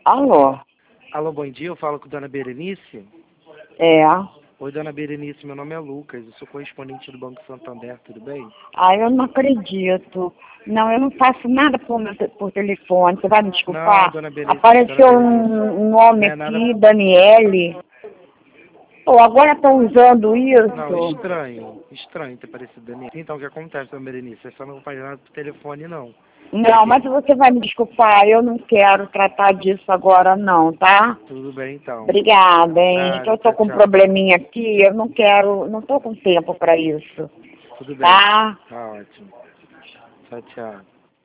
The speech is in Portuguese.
Alô? Alô, bom dia, eu falo com a dona Berenice. É. Oi, dona Berenice, meu nome é Lucas, eu sou correspondente do Banco Santander, tudo bem? Eu não acredito. Não, eu não faço nada por telefone. Você vai me Não, desculpar? dona Berenice, Apareceu um não nome é nada... aqui, Daniele. Pô, agora estão usando Não, isso. estranho ter parecido Daniel. Então, o que acontece, dona Berenice? Você não faz nada por telefone, não. É Não, que... mas você vai me desculpar. Eu não quero tratar disso agora, não, tá? Tudo bem, então. Obrigada, hein? Que Nada, eu tô tchau, com um tchau. probleminha aqui. Eu não quero, não tô com tempo para isso. Tudo bem, Tá? tá ótimo. Tchau, tchau.